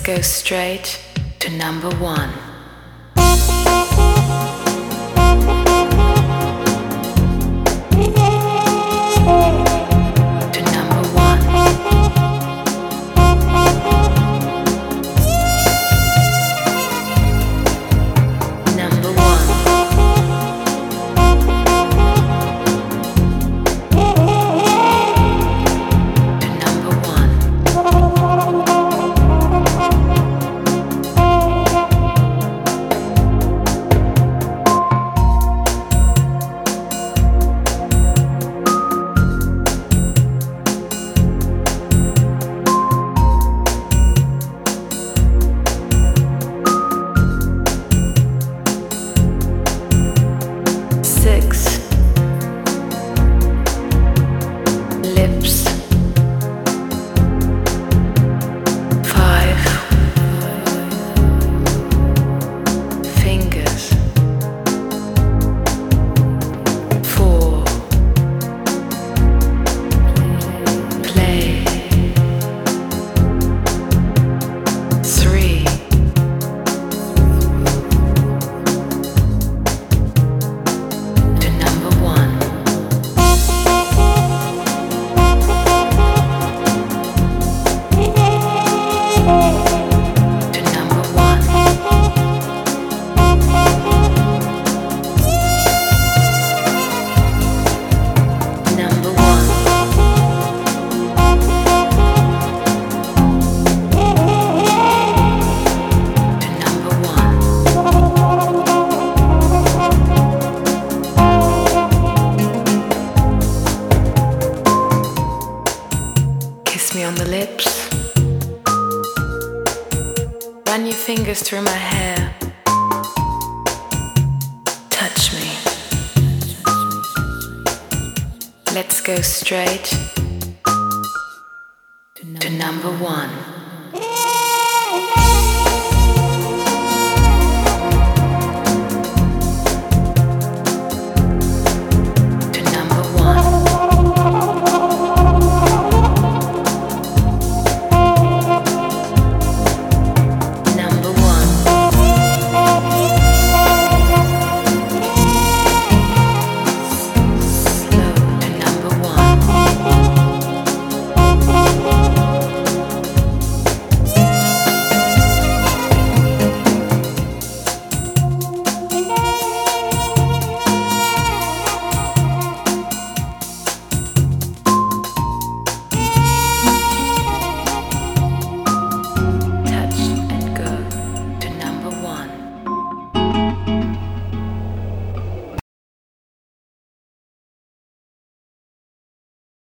go straight to number one. To number one. Number one. To number one. Six. Lips. Five. Fingers. Four. Play. Three. To number one. To number one. Number one. To number one. Kiss me on the lips. Run your fingers through my hair. Touch me. Let's go straight to number one.